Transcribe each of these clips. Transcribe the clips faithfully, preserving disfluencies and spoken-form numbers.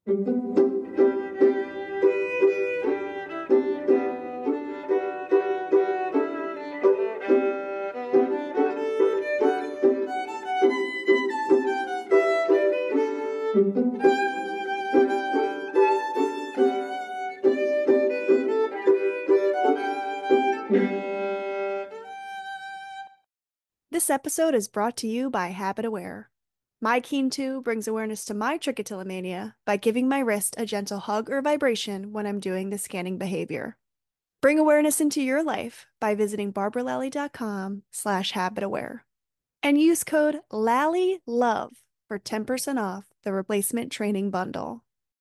This episode is brought to you by Habit Aware. My Keen two brings awareness to my trichotillomania by giving my wrist a gentle hug or vibration when I'm doing the scanning behavior. Bring awareness into your life by visiting barbaralally.com slash habitaware and use code LALLYLOVE for ten percent off the replacement training bundle.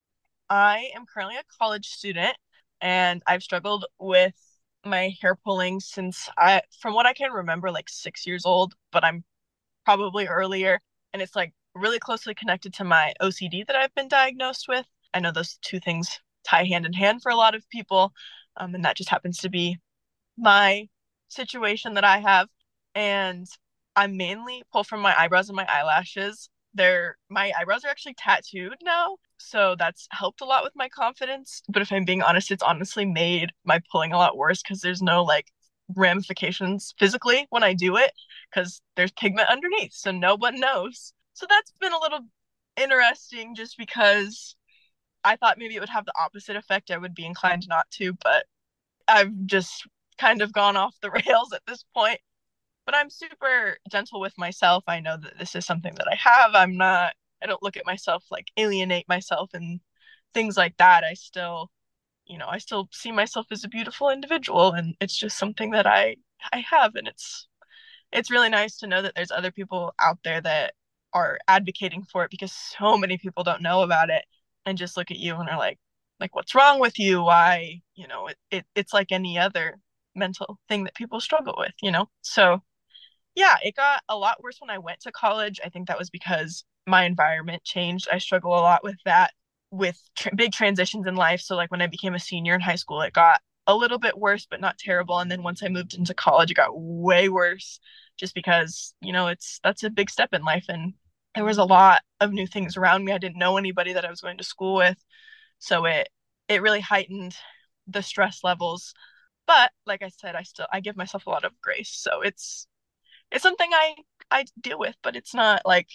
I am currently a college student and I've struggled with my hair pulling since I, from what I can remember, like six years old, but I'm probably earlier. And it's like really closely connected to my O C D that I've been diagnosed with. I know those two things tie hand in hand for a lot of people. Um, and that just happens to be my situation that I have. And I mainly pull from my eyebrows and my eyelashes. They're my eyebrows are actually tattooed now, so that's helped a lot with my confidence. But if I'm being honest, it's honestly made my pulling a lot worse because there's no like ramifications physically when I do it because there's pigment underneath, so no one knows. So that's been a little interesting just because I thought maybe it would have the opposite effect. I would be inclined not to, but I've just kind of gone off the rails at this point. But I'm super gentle with myself. I know that this is something that I have. I'm not, I don't look at myself like alienate myself and things like that. I still, you know, I still see myself as a beautiful individual and it's just something that I I have and it's it's really nice to know that there's other people out there that are advocating for it because so many people don't know about it and just look at you and are like like what's wrong with you? Why, you know, it, it it's like any other mental thing that people struggle with, you know? So yeah, it got a lot worse when I went to college. I think that was because my environment changed. I struggle a lot with that, with tr- big transitions in life. So, like when I became a senior in high school, it got a little bit worse, but not terrible. And then once I moved into college, it got way worse just because, you know, it's that's a big step in life. And there was a lot of new things around me. I didn't know anybody that I was going to school with. So it it really heightened the stress levels. But like I said, I still I give myself a lot of grace. So it's it's something I I deal with, but it's not like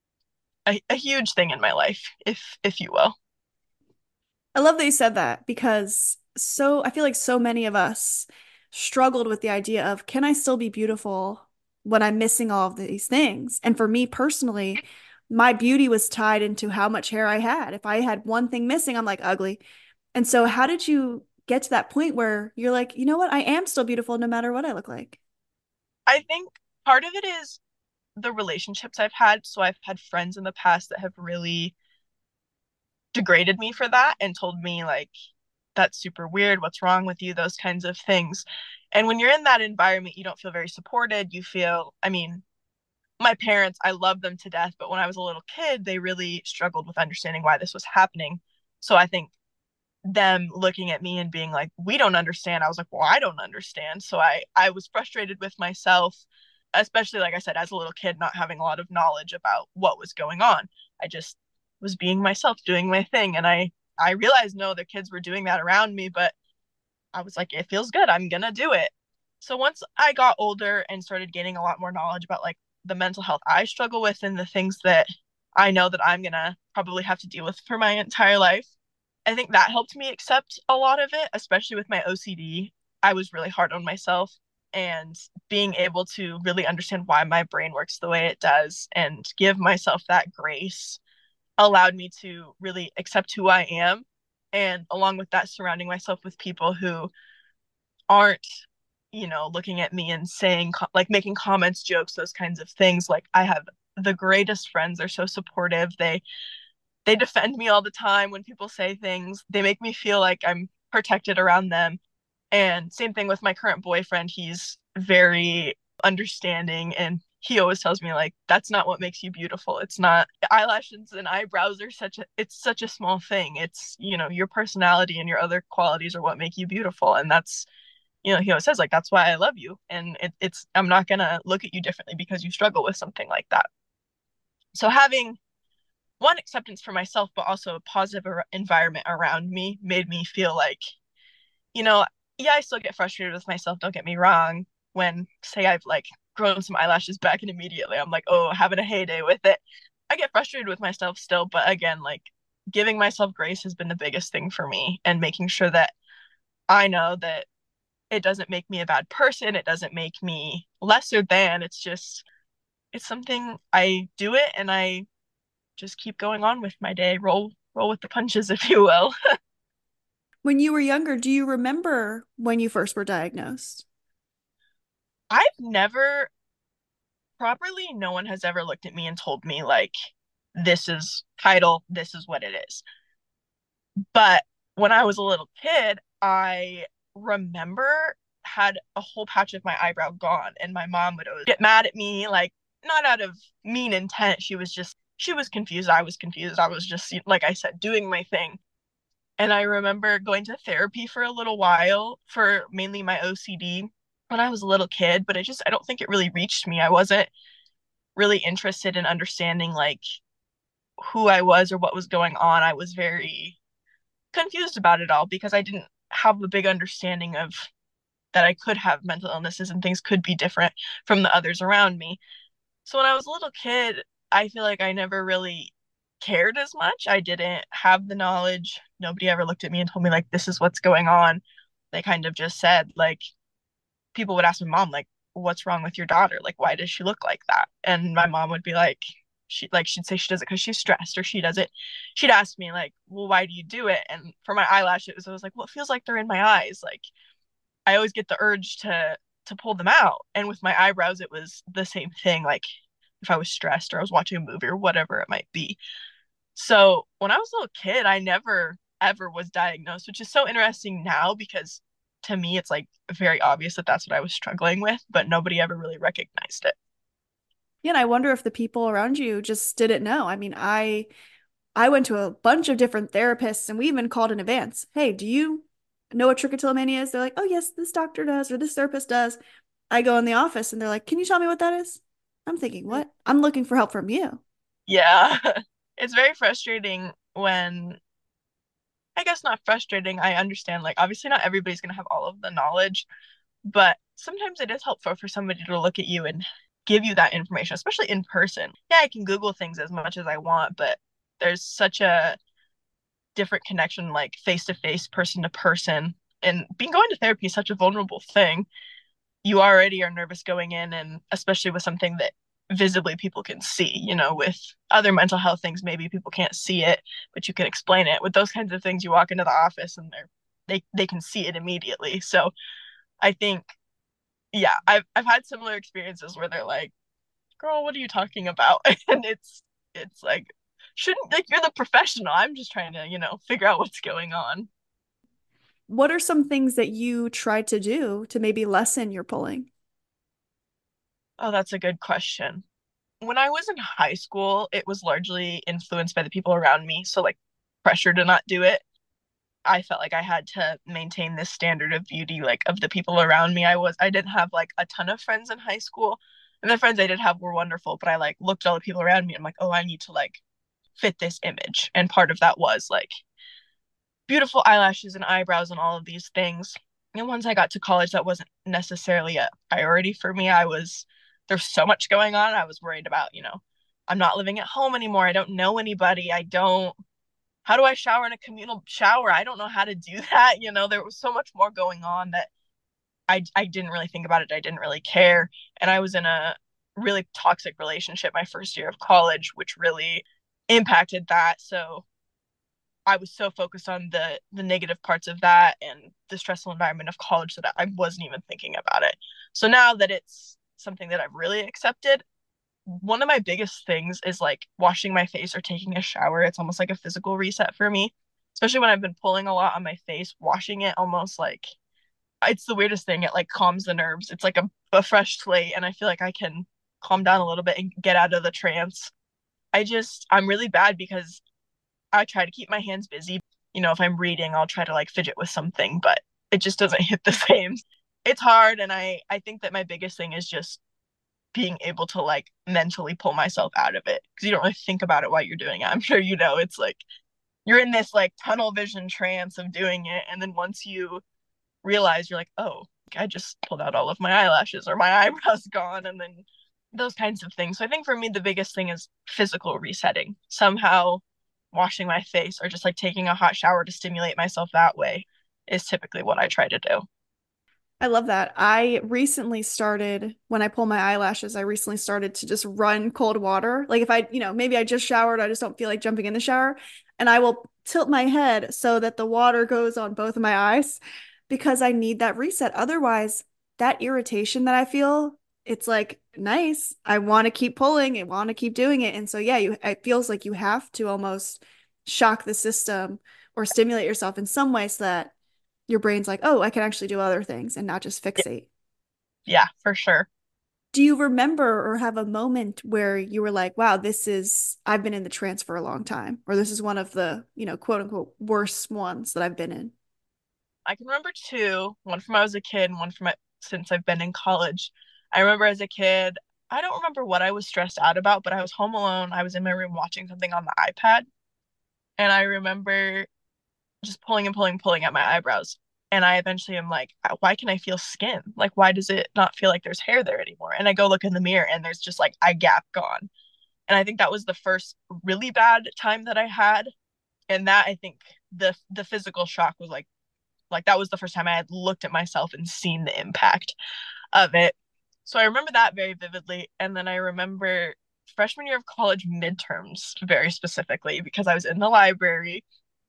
a, a huge thing in my life, if if you will. I love that you said that because so I feel like so many of us struggled with the idea of can I still be beautiful when I'm missing all of these things? And for me personally, my beauty was tied into how much hair I had. If I had one thing missing, I'm like ugly. And so how did you get to that point where you're like, you know what? I am still beautiful no matter what I look like? I think part of it is the relationships I've had. So I've had friends in the past that have really degraded me for that and told me like that's super weird, what's wrong with you, those kinds of things. And when you're in that environment, you don't feel very supported. You feel, I mean, my parents, I love them to death, but when I was a little kid, they really struggled with understanding why this was happening. So I think them looking at me and being like, we don't understand. I was like, well, I don't understand. So I I was frustrated with myself, especially like I said, as a little kid, not having a lot of knowledge about what was going on. I just was being myself, doing my thing. And I I realized no, the kids were doing that around me, but I was like, it feels good. I'm gonna do it. So once I got older and started gaining a lot more knowledge about like the mental health I struggle with and the things that I know that I'm gonna probably have to deal with for my entire life, I think that helped me accept a lot of it, especially with my O C D. I was really hard on myself and being able to really understand why my brain works the way it does and give myself that grace allowed me to really accept who I am. And along with that, surrounding myself with people who aren't, you know, looking at me and saying, like, making comments, jokes, those kinds of things. Like, I have the greatest friends. They're so supportive. They, they defend me all the time when people say things. They make me feel like I'm protected around them. And same thing with my current boyfriend. He's very understanding and he always tells me like that's not what makes you beautiful. It's not eyelashes and eyebrows are such a it's such a small thing. It's, you know, your personality and your other qualities are what make you beautiful. And that's, you know, he always says like that's why I love you. And it, it's I'm not gonna look at you differently because you struggle with something like that. So having one, acceptance for myself, but also a positive ar- environment around me made me feel like, you know, yeah, I still get frustrated with myself, don't get me wrong. When, say, I've like grown some eyelashes back and immediately I'm like, oh, having a heyday with it. I get frustrated with myself still, but again, like giving myself grace has been the biggest thing for me and making sure that I know that it doesn't make me a bad person. It doesn't make me lesser than. It's just, it's something I do it and I just keep going on with my day, roll, roll with the punches, if you will. When you were younger, do you remember when you first were diagnosed? I've never properly, no one has ever looked at me and told me, like, this is title, this is what it is. But when I was a little kid, I remember had a whole patch of my eyebrow gone, and my mom would always get mad at me, like, not out of mean intent. She was just, she was confused. I was confused. I was just, like I said, doing my thing. And I remember going to therapy for a little while for mainly my O C D when I was a little kid, but it just, I don't think it really reached me. I wasn't really interested in understanding like who I was or what was going on. I was very confused about it all because I didn't have a big understanding of that I could have mental illnesses and things could be different from the others around me. So when I was a little kid, I feel like I never really cared as much. I didn't have the knowledge. Nobody ever looked at me and told me like this is what's going on. They kind of just said like people would ask my mom like what's wrong with your daughter? Like why does she look like that? And my mom would be like she like she'd say she does it because she's stressed or she does it. She'd ask me like, well, why do you do it? And for my eyelashes, I was like, well, it feels like they're in my eyes. Like I always get the urge to to pull them out. And with my eyebrows, it was the same thing. Like if I was stressed or I was watching a movie or whatever it might be. So when I was a little kid, I never ever was diagnosed, which is so interesting now because to me it's like very obvious that that's what I was struggling with, but nobody ever really recognized it. Yeah, and I wonder if the people around you just didn't know. I mean, I I went to a bunch of different therapists and we even called in advance. Hey, do you know what trichotillomania is? They're like, oh yes, this doctor does or this therapist does. I go in the office and they're like, can you tell me what that is? I'm thinking, what? I'm looking for help from you. Yeah. It's very frustrating when I guess not frustrating. I understand like obviously not everybody's going to have all of the knowledge, but sometimes it is helpful for somebody to look at you and give you that information, especially in person. Yeah, I can Google things as much as I want, but there's such a different connection, like face to face, person to person. And being going to therapy is such a vulnerable thing. You already are nervous going in, and especially with something that visibly people can see, you know, with other mental health things, maybe people can't see it, but you can explain it. With those kinds of things, you walk into the office and they're they they can see it immediately. So I think yeah, I've I've had similar experiences where they're like, "Girl, what are you talking about?" And it's it's like, shouldn't like you're the professional. I'm just trying to, you know, figure out what's going on. What are some things that you tried to do to maybe lessen your pulling? Oh, that's a good question. When I was in high school, it was largely influenced by the people around me. So like pressure to not do it. I felt like I had to maintain this standard of beauty, like of the people around me. I was I didn't have like a ton of friends in high school. And the friends I did have were wonderful, but I like looked at all the people around me and I'm like, oh, I need to like fit this image. And part of that was like beautiful eyelashes and eyebrows and all of these things. And once I got to college, that wasn't necessarily a priority for me. I was, there's so much going on. I was worried about, you know, I'm not living at home anymore. I don't know anybody. I don't, how do I shower in a communal shower? I don't know how to do that. You know, there was so much more going on that I, I didn't really think about it. I didn't really care. And I was in a really toxic relationship my first year of college, which really impacted that. So I was so focused on the the negative parts of that and the stressful environment of college that I wasn't even thinking about it. So now that it's something that I've really accepted, one of my biggest things is like washing my face or taking a shower. It's almost like a physical reset for me, especially when I've been pulling a lot on my face. Washing it almost like it's the weirdest thing. It like calms the nerves. It's like a, a fresh slate, and I feel like I can calm down a little bit and get out of the trance. I just I'm really bad because I try to keep my hands busy. You know, if I'm reading, I'll try to like fidget with something, but it just doesn't hit the same. It's hard, and I I think that my biggest thing is just being able to like mentally pull myself out of it because you don't really think about it while you're doing it. I'm sure you know it's like you're in this like tunnel vision trance of doing it, and then once you realize you're like, oh, I just pulled out all of my eyelashes or my eyebrows gone, and then those kinds of things. So I think for me, the biggest thing is physical resetting. Somehow washing my face or just like taking a hot shower to stimulate myself that way is typically what I try to do. I love that. I recently started, when I pull my eyelashes, I recently started to just run cold water. Like if I, you know, maybe I just showered, I just don't feel like jumping in the shower, and I will tilt my head so that the water goes on both of my eyes because I need that reset. Otherwise, that irritation that I feel, it's like nice. I want to keep pulling, I want to keep doing it. And so yeah, you it feels like you have to almost shock the system or stimulate yourself in some way so that your brain's like, oh, I can actually do other things and not just fixate. Yeah, for sure. Do you remember or have a moment where you were like, wow, this is, I've been in the trance for a long time, or this is one of the, you know, quote unquote, worst ones that I've been in? I can remember two, one from when I was a kid and one from my, since I've been in college. I remember as a kid, I don't remember what I was stressed out about, but I was home alone. I was in my room watching something on the iPad, and I remember just pulling and pulling, pulling at my eyebrows. And I eventually am like, why can I feel skin? Like, why does it not feel like there's hair there anymore? And I go look in the mirror and there's just like eye gap gone. And I think that was the first really bad time that I had. And that I think the the physical shock was like like that was the first time I had looked at myself and seen the impact of it. So I remember that very vividly. And then I remember freshman year of college midterms very specifically because I was in the library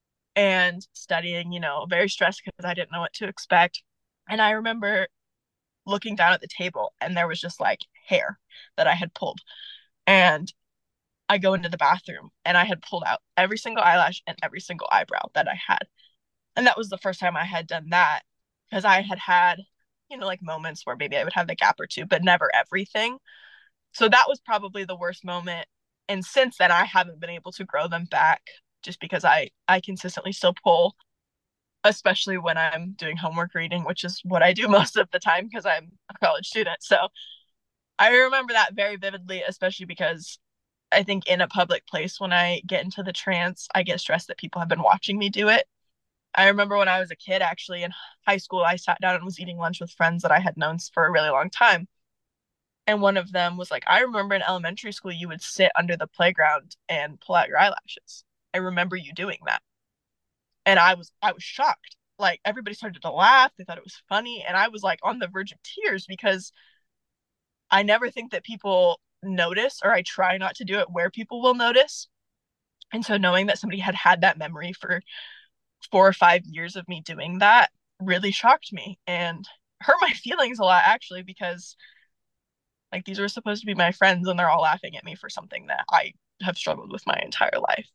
and studying, you know, very stressed because I didn't know what to expect. And I remember looking down at the table and there was just like hair that I had pulled. And I go into the bathroom and I had pulled out every single eyelash and every single eyebrow that I had. And that was the first time I had done that because I had had, you know, like moments where maybe I would have the gap or two, but never everything. So that was probably the worst moment. And since then, I haven't been able to grow them back just because I I consistently still pull, especially when I'm doing homework reading, which is what I do most of the time because I'm a college student. So I remember that very vividly, especially because I think in a public place, when I get into the trance, I get stressed that people have been watching me do it. I remember when I was a kid, actually in high school, I sat down and was eating lunch with friends that I had known for a really long time. And one of them was like, I remember in elementary school, you would sit under the playground and pull out your eyelashes. I remember you doing that. And I was I was shocked. Like everybody started to laugh. They thought it was funny. And I was like on the verge of tears because I never think that people notice, or I try not to do it where people will notice. And so knowing that somebody had had that memory for four or five years of me doing that really shocked me and hurt my feelings a lot, actually, because like these were supposed to be my friends and they're all laughing at me for something that I have struggled with my entire life.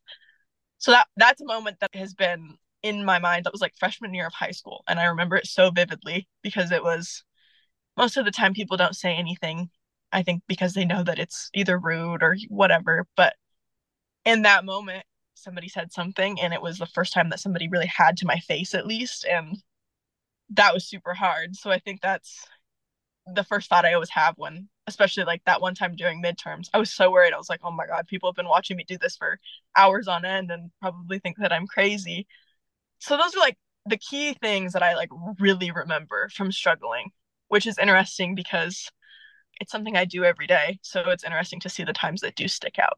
So that that's a moment that has been in my mind. That was like freshman year of high school, and I remember it so vividly because it was most of the time people don't say anything, I think because they know that it's either rude or whatever, but in that moment somebody said something and it was the first time that somebody really had to my face at least, and that was super hard. So I think that's the first thought I always have when, especially like that one time during midterms, I was so worried. I was like, oh my God, people have been watching me do this for hours on end and probably think that I'm crazy. So those are like the key things that I like really remember from struggling, which is interesting because it's something I do every day. So it's interesting to see the times that do stick out.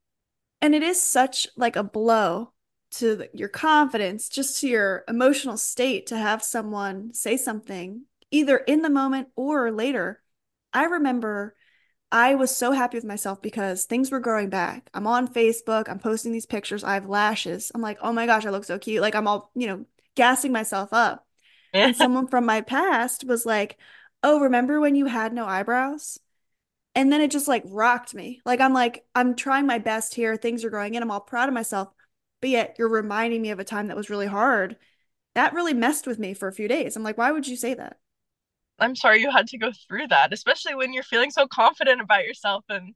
And it is such like a blow to the- your confidence, just to your emotional state to have someone say something either in the moment or later. I remember I was so happy with myself because things were growing back. I'm on Facebook, I'm posting these pictures, I have lashes. I'm like, oh my gosh, I look so cute. Like I'm all, you know, gassing myself up. And someone from my past was like, oh, remember when you had no eyebrows? And then it just like rocked me. Like I'm like, I'm trying my best here. Things are growing in. I'm all proud of myself. But yet you're reminding me of a time that was really hard. That really messed with me for a few days. I'm like, why would you say that? I'm sorry you had to go through that, especially when you're feeling so confident about yourself. And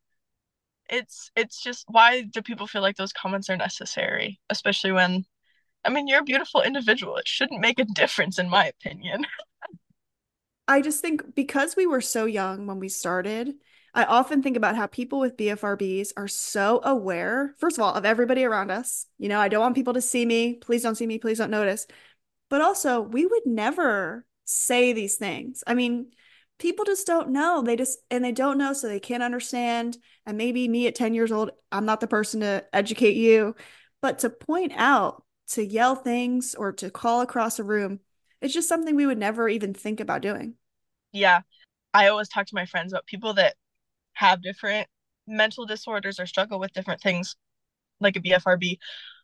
it's it's just, why do people feel like those comments are necessary? Especially when, I mean, you're a beautiful individual. It shouldn't make a difference, in my opinion. I just think because we were so young when we started, I often think about how people with B F R Bs are so aware, first of all, of everybody around us. You know, I don't want people to see me. Please don't see me. Please don't notice. But also, we would never say these things. I mean, people just don't know. They just, and they don't know, so they can't understand. And maybe me at ten years old, I'm not the person to educate you. But to point out, to yell things, or to call across a room, it's just something we would never even think about doing. Yeah. I always talk to my friends about people that have different mental disorders or struggle with different things, like a B F R B.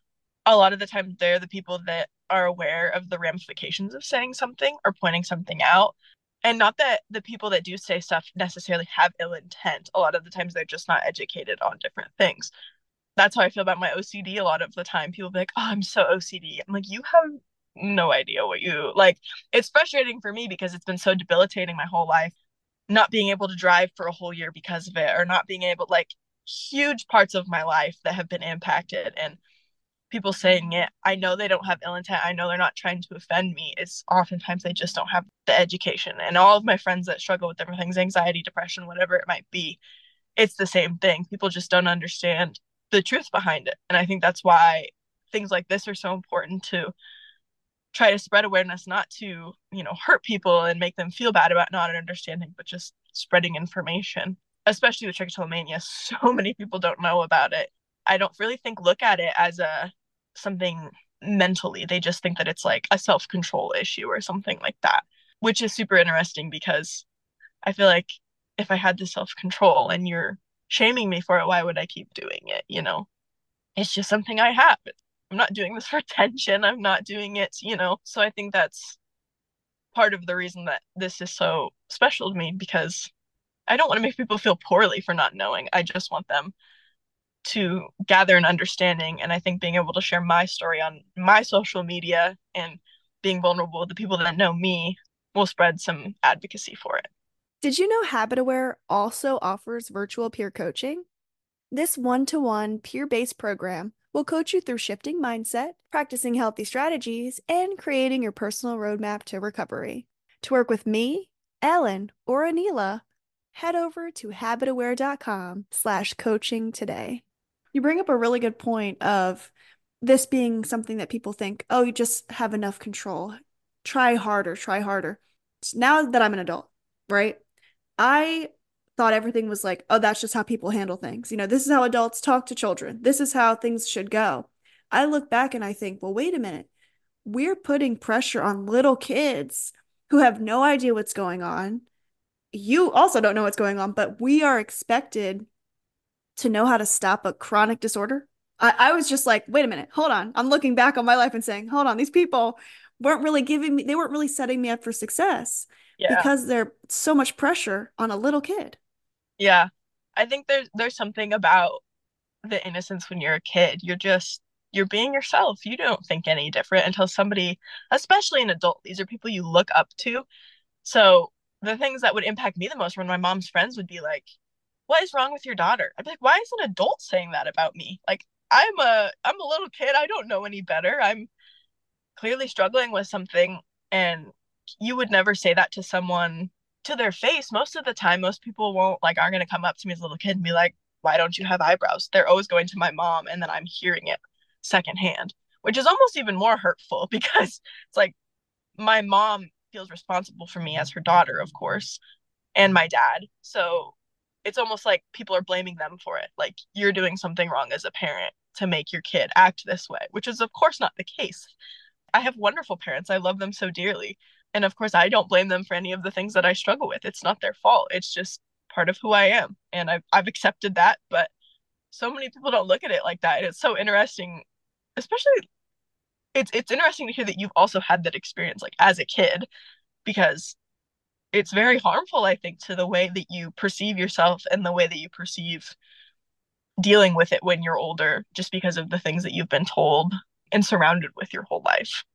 A lot of the time, they're the people that are aware of the ramifications of saying something or pointing something out. And not that the people that do say stuff necessarily have ill intent. A lot of the times, they're just not educated on different things. That's how I feel about my O C D a lot of the time. People be like, "Oh, I'm so O C D." I'm like, "You have no idea what you like." It's frustrating for me because it's been so debilitating my whole life, not being able to drive for a whole year because of it, or not being able, like, huge parts of my life that have been impacted. And people saying it, I know they don't have ill intent. I know they're not trying to offend me. It's oftentimes they just don't have the education. And all of my friends that struggle with different things, anxiety, depression, whatever it might be, it's the same thing. People just don't understand the truth behind it. And I think that's why things like this are so important, to try to spread awareness, not to, you know, hurt people and make them feel bad about not understanding, but just spreading information, especially with trichotillomania. So many people don't know about it. I don't really think look at it as a something mentally. They just think that it's like a self-control issue or something like that, which is super interesting because I feel like if I had the self-control and you're shaming me for it, why would I keep doing it? You know, it's just something I have. I'm not doing this for attention. I'm not doing it, you know. So I think that's part of the reason that this is so special to me, because I don't want to make people feel poorly for not knowing. I just want them to gather an understanding. And I think being able to share my story on my social media and being vulnerable with the people that know me will spread some advocacy for it. Did you know HabitAware also offers virtual peer coaching? This one to one, peer based program will coach you through shifting mindset, practicing healthy strategies, and creating your personal roadmap to recovery. To work with me, Ellen, or Anila, head over to habitaware.com slash coaching today. You bring up a really good point of this being something that people think, oh, you just have enough control. Try harder, try harder. Now that I'm an adult, right? I thought everything was like, oh, that's just how people handle things. You know, this is how adults talk to children. This is how things should go. I look back and I think, well, wait a minute. We're putting pressure on little kids who have no idea what's going on. You also don't know what's going on, but we are expected to know how to stop a chronic disorder. I, I was just like, wait a minute, hold on. I'm looking back on my life and saying, hold on, these people weren't really giving me, they weren't really setting me up for success Yeah. because there's so much pressure on a little kid. Yeah. I think there's there's something about the innocence when you're a kid. You're just you're being yourself. You don't think any different until somebody, especially an adult, these are people you look up to. So the things that would impact me the most when my mom's friends would be like, "What is wrong with your daughter?" I'd be like, "Why is an adult saying that about me?" Like, I'm a I'm a little kid. I don't know any better. I'm clearly struggling with something, and you would never say that to someone to their face. Most of the time, most people won't, like, aren't going to come up to me as a little kid and be like, "Why don't you have eyebrows?" They're always going to my mom, and then I'm hearing it secondhand, which is almost even more hurtful because it's like my mom feels responsible for me as her daughter, of course, and my dad. So it's almost like people are blaming them for it. Like, you're doing something wrong as a parent to make your kid act this way, which is, of course, not the case. I have wonderful parents. I love them so dearly. And of course, I don't blame them for any of the things that I struggle with. It's not their fault. It's just part of who I am. And I've, I've accepted that. But so many people don't look at it like that. And it's so interesting, especially it's it's interesting to hear that you've also had that experience like as a kid, because it's very harmful, I think, to the way that you perceive yourself and the way that you perceive dealing with it when you're older, just because of the things that you've been told and surrounded with your whole life.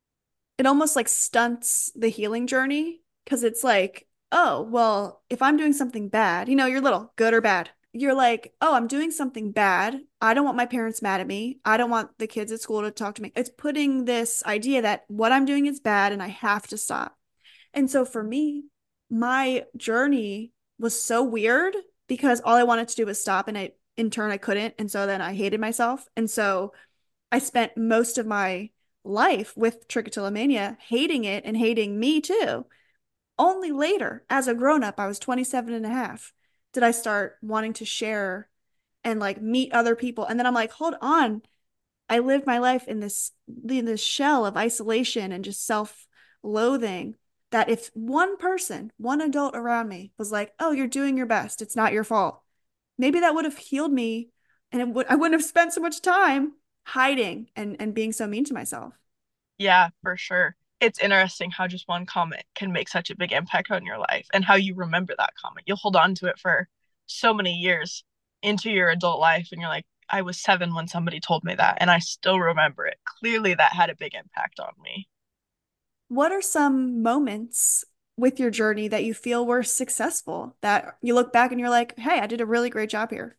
It almost like stunts the healing journey because it's like, oh, well, if I'm doing something bad, you know, you're little, good or bad. You're like, oh, I'm doing something bad. I don't want my parents mad at me. I don't want the kids at school to talk to me. It's putting this idea that what I'm doing is bad and I have to stop. And so for me, my journey was so weird because all I wanted to do was stop, and I in turn I couldn't. And so then I hated myself. And so I spent most of my life with trichotillomania hating it and hating me too. Only later, as a grown up, I was twenty-seven and a half, did I start wanting to share and like meet other people. And then I'm like, hold on. I lived my life in this in this shell of isolation and just self-loathing, that if one person, one adult around me was like, "Oh, you're doing your best. It's not your fault." Maybe that would have healed me, and it would I wouldn't have spent so much time hiding and and being so mean to myself. Yeah, for sure. It's interesting how just one comment can make such a big impact on your life and how you remember that comment. You'll hold on to it for so many years into your adult life, and you're like, I was seven when somebody told me that, and I still remember it. Clearly, that had a big impact on me. What are some moments with your journey that you feel were successful, that you look back and you're like, "Hey, I did a really great job here."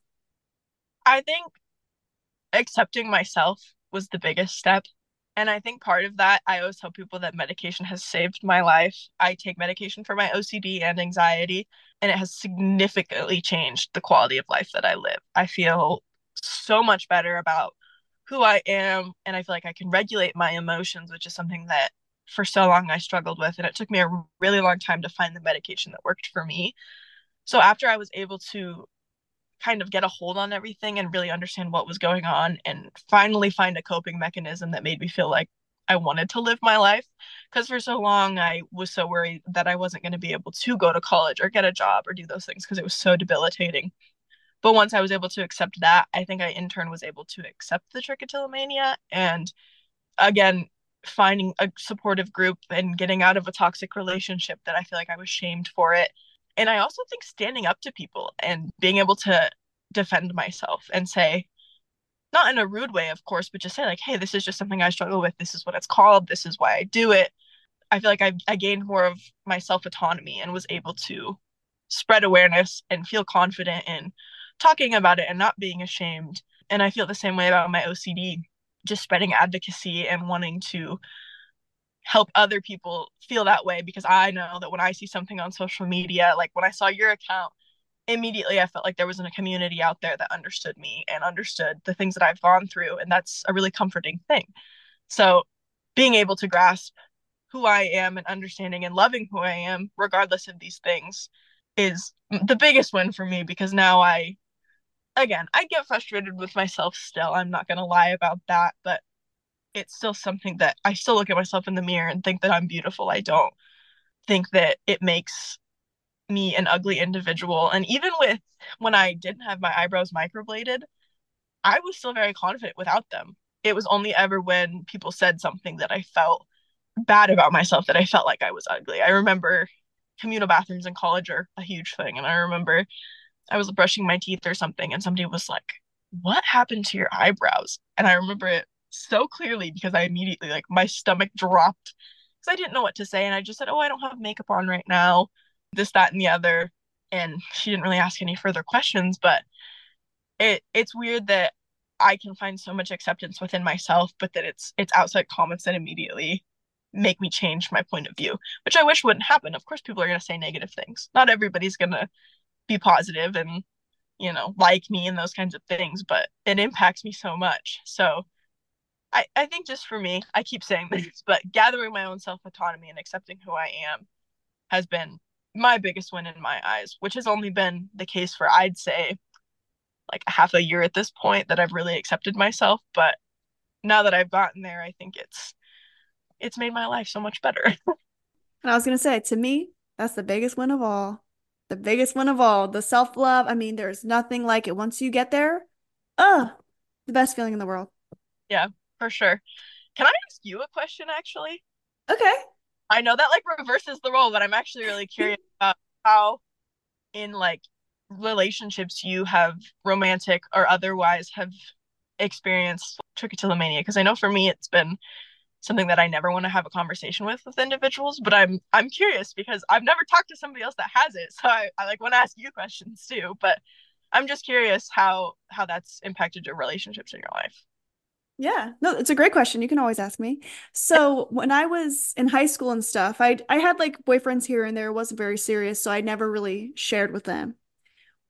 I think accepting myself was the biggest step. And I think part of that, I always tell people that medication has saved my life. I take medication for my O C D and anxiety, and it has significantly changed the quality of life that I live. I feel so much better about who I am, and I feel like I can regulate my emotions, which is something that for so long I struggled with. And it took me a really long time to find the medication that worked for me. So after I was able to kind of get a hold on everything and really understand what was going on and finally find a coping mechanism that made me feel like I wanted to live my life. Because for so long, I was so worried that I wasn't going to be able to go to college or get a job or do those things because it was so debilitating. But once I was able to accept that, I think I in turn was able to accept the trichotillomania. And again, finding a supportive group and getting out of a toxic relationship that I feel like I was shamed for it. And I also think standing up to people and being able to defend myself and say, not in a rude way, of course, but just say, like, hey, this is just something I struggle with. This is what it's called. This is why I do it. I feel like I, I gained more of my self autonomy and was able to spread awareness and feel confident in talking about it and not being ashamed. And I feel the same way about my O C D, just spreading advocacy and wanting to help other people feel that way, because I know that when I see something on social media, like when I saw your account, immediately I felt like there was a community out there that understood me and understood the things that I've gone through. And that's a really comforting thing. So being able to grasp who I am and understanding and loving who I am, regardless of these things, is the biggest win for me, because now I, again, I get frustrated with myself still. I'm not going to lie about that, but it's still something that I still look at myself in the mirror and think that I'm beautiful. I don't think that it makes me an ugly individual. And even with when I didn't have my eyebrows microbladed, I was still very confident without them. It was only ever when people said something that I felt bad about myself that I felt like I was ugly. I remember communal bathrooms in college are a huge thing. And I remember I was brushing my teeth or something, and somebody was like, "What happened to your eyebrows?" And I remember it so clearly because I immediately, like, my stomach dropped because I didn't know what to say. And I just said, "Oh, I don't have makeup on right now, this, that, and the other." And she didn't really ask any further questions, but it it's weird that I can find so much acceptance within myself, but that it's it's outside comments that immediately make me change my point of view, which I wish wouldn't happen. Of course, people are going to say negative things. Not everybody's going to be positive and, you know, like me and those kinds of things, but it impacts me so much. So I, I think just for me, I keep saying this, but gathering my own self autonomy and accepting who I am has been my biggest win in my eyes, which has only been the case for, I'd say, like a half a year at this point that I've really accepted myself. But now that I've gotten there, I think it's it's made my life so much better. And I was going to say, to me, that's the biggest win of all. The biggest win of all. The self-love. I mean, there's nothing like it. Once you get there, uh, the best feeling in the world. Yeah, for sure. Can I ask you a question actually? Okay. I know that like reverses the role, but I'm actually really curious about how in like relationships you have, romantic or otherwise, have experienced trichotillomania, because I know for me it's been something that I never want to have a conversation with with individuals, but I'm I'm curious because I've never talked to somebody else that has it. So I, I like want to ask you questions too, but I'm just curious how how that's impacted your relationships in your life. Yeah. No, it's a great question. You can always ask me. So when I was in high school and stuff, I I had like boyfriends here and there. It wasn't very serious, so I never really shared with them.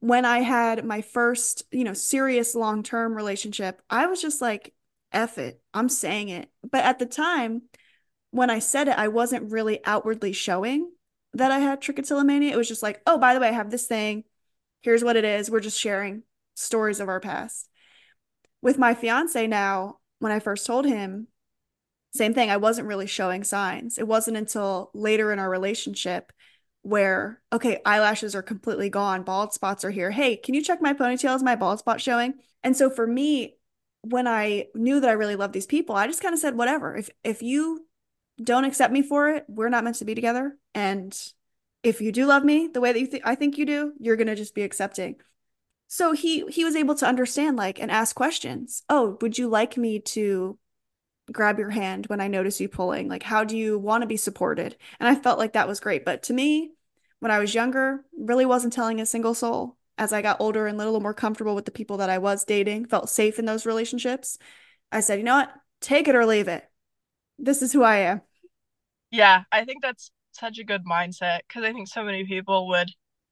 when I had my first, you know, serious long-term relationship, I was just like, F it, I'm saying it. But at the time, when I said it, I wasn't really outwardly showing that I had trichotillomania. It was just like, oh, by the way, I have this thing. Here's what it is. We're just sharing stories of our past. With my fiance now, when I first told him, same thing. I wasn't really showing signs. It wasn't until later in our relationship where, okay, eyelashes are completely gone, bald spots are here. Hey, can you check my ponytail? Is my bald spot showing? And so for me, when I knew that I really loved these people, I just kind of said, whatever. If if you don't accept me for it, we're not meant to be together. And if you do love me the way that you think I think you do, you're gonna just be accepting. So he he was able to understand like and ask questions. Oh, would you like me to grab your hand when I notice you pulling? Like, how do you want to be supported? And I felt like that was great. But to me, when I was younger, really wasn't telling a single soul. As I got older and a little more comfortable with the people that I was dating, felt safe in those relationships, I said, you know what? Take it or leave it. This is who I am. Yeah, I think that's such a good mindset because I think so many people would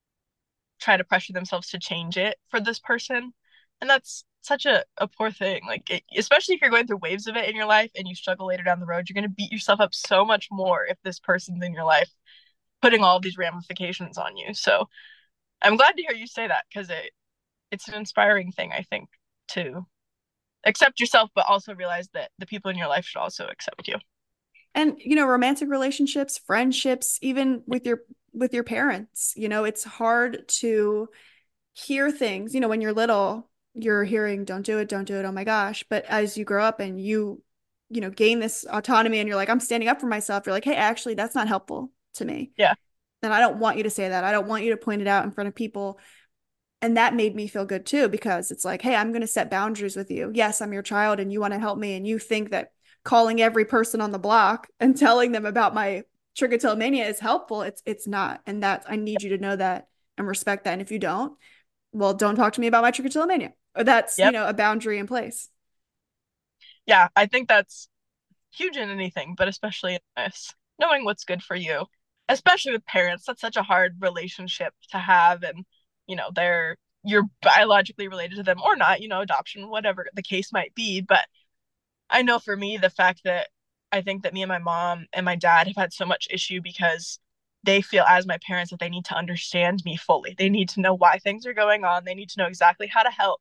try to pressure themselves to change it for this person. And that's such a, a poor thing. Like, it, especially if you're going through waves of it in your life and you struggle later down the road, you're going to beat yourself up so much more if this person's in your life putting all of these ramifications on you. So I'm glad to hear you say that because it, it's an inspiring thing, I think, to accept yourself, but also realize that the people in your life should also accept you. And you know, romantic relationships, friendships, even with your with your parents, you know, it's hard to hear things. You know, when you're little, you're hearing, don't do it, don't do it, oh my gosh. But as you grow up and you, you know, gain this autonomy and you're like, I'm standing up for myself, you're like, hey, actually, that's not helpful to me. Yeah. And I don't want you to say that. I don't want you to point it out in front of people. And that made me feel good too, because it's like, hey, I'm going to set boundaries with you. Yes, I'm your child and you want to help me. And you think that calling every person on the block and telling them about my trichotillomania is helpful. It's it's not. And that I need you to know that and respect that. And if you don't, well, don't talk to me about my trichotillomania. Or that's, you Yep. know, a boundary in place. Yeah. I think that's huge in anything, but especially in this, knowing what's good for you, especially with parents. That's such a hard relationship to have. And, you know, they're, you're biologically related to them or not, you know, adoption, whatever the case might be. But I know for me, the fact that I think that me and my mom and my dad have had so much issue because they feel as my parents that they need to understand me fully. They need to know why things are going on. They need to know exactly how to help.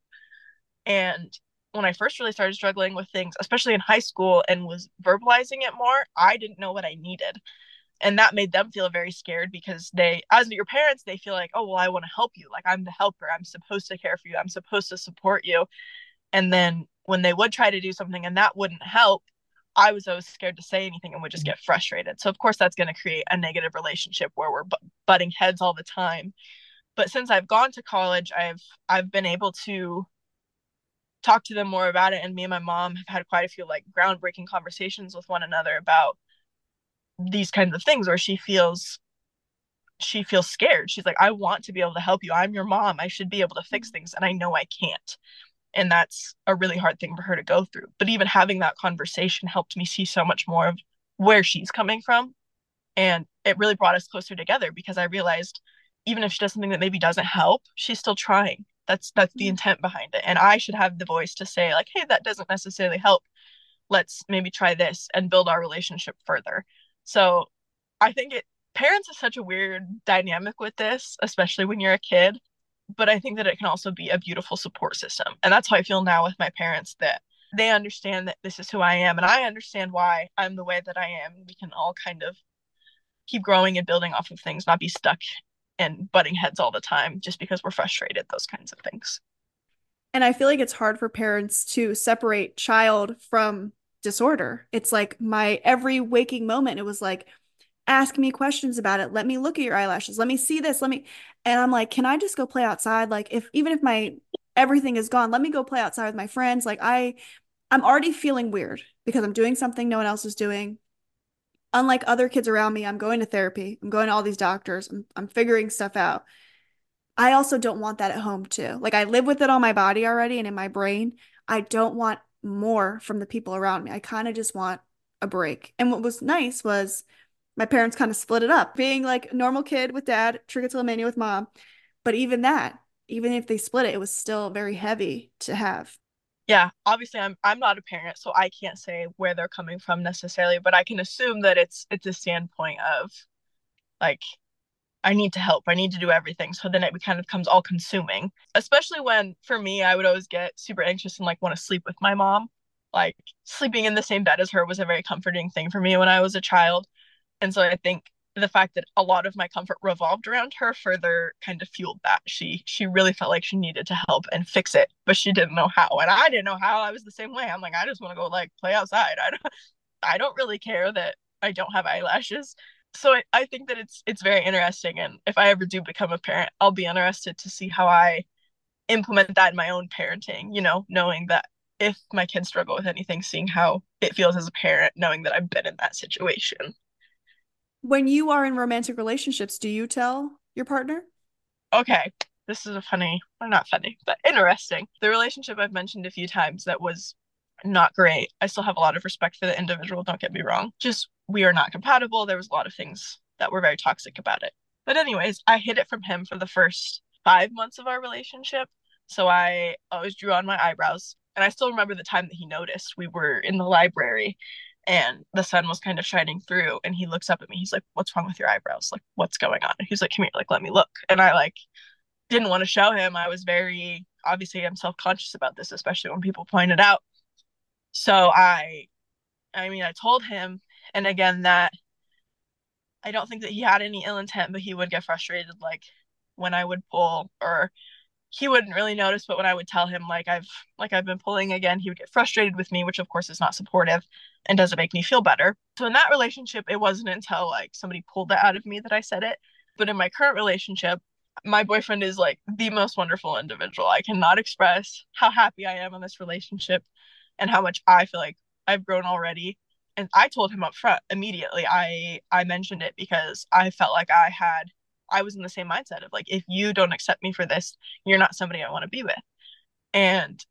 And when I first really started struggling with things, especially in high school, and was verbalizing it more, I didn't know what I needed. And that made them feel very scared because they, as your parents, they feel like, oh, well, I want to help you. Like, I'm the helper. I'm supposed to care for you. I'm supposed to support you. And then when they would try to do something and that wouldn't help, I was always scared to say anything and would just get frustrated. So, of course, that's going to create a negative relationship where we're butting heads all the time. But since I've gone to college, I've I've been able to talk to them more about it. And me and my mom have had quite a few like groundbreaking conversations with one another about these kinds of things where she feels she feels scared. She's like, I want to be able to help you. I'm your mom. I should be able to fix things. And I know I can't. And that's a really hard thing for her to go through. But even having that conversation helped me see so much more of where she's coming from. And it really brought us closer together because I realized even if she does something that maybe doesn't help, she's still trying. That's that's the intent behind it. And I should have the voice to say, like, hey, that doesn't necessarily help. Let's maybe try this and build our relationship further. So I think it parents is such a weird dynamic with this, especially when you're a kid. But I think that it can also be a beautiful support system. And that's how I feel now with my parents that they understand that this is who I am and I understand why I'm the way that I am. We can all kind of keep growing and building off of things, not be stuck and butting heads all the time just because we're frustrated, those kinds of things. And I feel like it's hard for parents to separate child from disorder. It's like my every waking moment, it was like, ask me questions about it. Let me look at your eyelashes. Let me see this. Let me, and I'm like, can I just go play outside? Like, if even if my everything is gone, let me go play outside with my friends. Like, I, I'm already feeling weird because I'm doing something no one else is doing. Unlike other kids around me, I'm going to therapy. I'm going to all these doctors. I'm, I'm figuring stuff out. I also don't want that at home too. Like I live with it on my body already and in my brain. I don't want more from the people around me. I kind of just want a break. And what was nice was my parents kind of split it up, being like a normal kid with dad, trichotillomania with mom. But even that, even if they split it, it was still very heavy to have. Yeah, obviously I'm I'm not a parent, so I can't say where they're coming from necessarily, but I can assume that it's it's a standpoint of like I need to help. I need to do everything. So then it kind of becomes all consuming. Especially when for me, I would always get super anxious and like want to sleep with my mom. Like sleeping in the same bed as her was a very comforting thing for me when I was a child. And so I think the fact that a lot of my comfort revolved around her further kind of fueled that. She she really felt like she needed to help and fix it, but she didn't know how. And I didn't know how. I was the same way. I'm like, I just want to go like play outside. I don't I don't really care that I don't have eyelashes. So I, I think that it's it's very interesting, and if I ever do become a parent, I'll be interested to see how I implement that in my own parenting, you know, knowing that if my kids struggle with anything, seeing how it feels as a parent, knowing that I've been in that situation. When you are in romantic relationships, do you tell your partner? Okay, this is a funny, well, not funny, but interesting. The relationship I've mentioned a few times that was not great. I still have a lot of respect for the individual, don't get me wrong. Just we are not compatible. There was a lot of things that were very toxic about it. But anyways, I hid it from him for the first five months of our relationship. So I always drew on my eyebrows. And I still remember the time that he noticed. We were in the library and the sun was kind of shining through and he looks up at me. He's like, "What's wrong with your eyebrows? Like, what's going on?" And he's like, "Come here, like, let me look." And I like didn't want to show him. I was very obviously I'm self-conscious about this, especially when people point it out. So I I mean, I told him, and again, that I don't think that he had any ill intent, but he would get frustrated, like when I would pull, or he wouldn't really notice, but when I would tell him, like I've like I've been pulling again, he would get frustrated with me, which of course is not supportive and doesn't make me feel better. So in that relationship, it wasn't until like somebody pulled that out of me that I said it. But in my current relationship, my boyfriend is like the most wonderful individual. I cannot express how happy I am in this relationship and how much I feel like I've grown already. And I told him up front immediately. I I mentioned it because I felt like I had I was in the same mindset of like if you don't accept me for this, you're not somebody I want to be with. And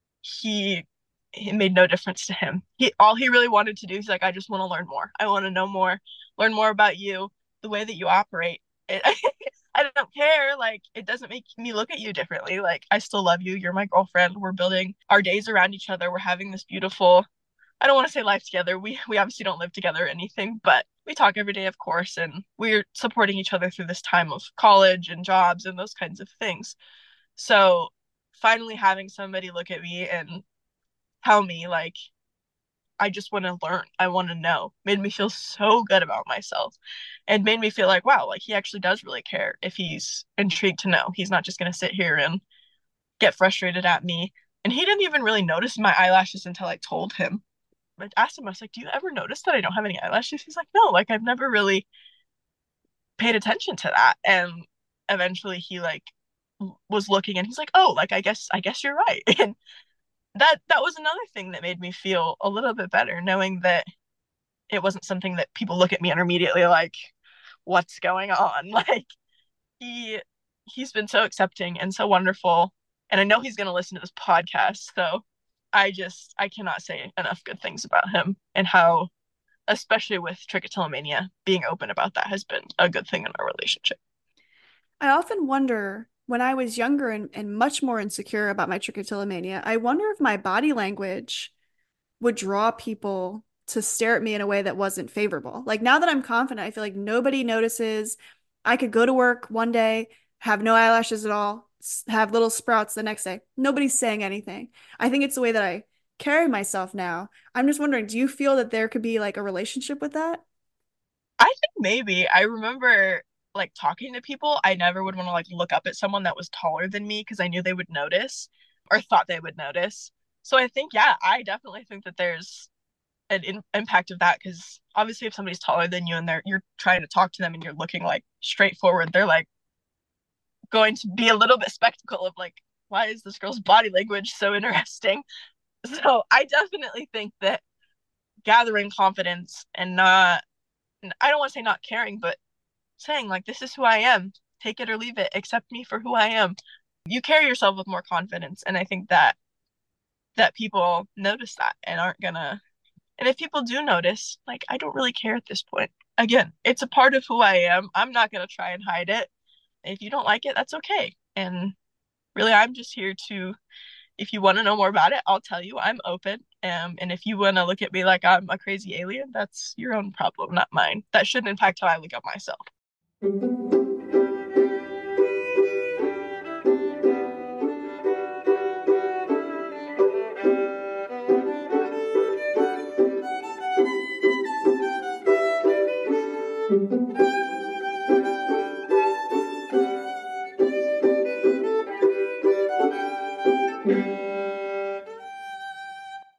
he it made no difference to him. He all he really wanted to do, he's like, I just want to learn more. I want to know more, learn more about you, the way that you operate. It, I don't care. Like, it doesn't make me look at you differently. Like, I still love you. You're my girlfriend. We're building our days around each other. We're having this beautiful, I don't want to say life together. We we obviously don't live together or anything, but we talk every day, of course, and we're supporting each other through this time of college and jobs and those kinds of things. So finally having somebody look at me and tell me like I just want to learn, I want to know, made me feel so good about myself and made me feel like wow, like he actually does really care if he's intrigued to know. He's not just going to sit here and get frustrated at me. And he didn't even really notice my eyelashes until I told him. I asked him, I was like, "Do you ever notice that I don't have any eyelashes?" He's like, "No, like I've never really paid attention to that." And eventually he like was looking and he's like, "Oh, like I guess I guess you're right." And that that was another thing that made me feel a little bit better, knowing that it wasn't something that people look at me and are immediately like, "What's going on?" Like he he's been so accepting and so wonderful. And I know he's gonna listen to this podcast, so I just I cannot say enough good things about him and how, especially with trichotillomania, being open about that has been a good thing in our relationship. I often wonder when I was younger and, and much more insecure about my trichotillomania, I wonder if my body language would draw people to stare at me in a way that wasn't favorable. Like now that I'm confident, I feel like nobody notices. I could go to work one day, have no eyelashes at all, have little sprouts the next day. Nobody's saying anything. I think it's the way that I carry myself now. I'm just wondering, do you feel that there could be like a relationship with that? I think maybe I remember like talking to people. I never would want to like look up at someone that was taller than me because I knew they would notice or thought they would notice. So I think, yeah, I definitely think that there's an in- impact of that because obviously if somebody's taller than you and they're you're trying to talk to them and you're looking like straightforward, they're like going to be a little bit skeptical of like, why is this girl's body language so interesting? So I definitely think that gathering confidence and not, I don't want to say not caring, but saying like, this is who I am, take it or leave it, accept me for who I am. You carry yourself with more confidence. And I think that that people notice that and aren't gonna, and if people do notice, like, I don't really care at this point. Again, it's a part of who I am. I'm not gonna try and hide it. If you don't like it, that's okay. And really, I'm just here to, if you want to know more about it, I'll tell you. I'm open. Um, and if you want to look at me like I'm a crazy alien, that's your own problem, not mine. That shouldn't impact how I look at myself.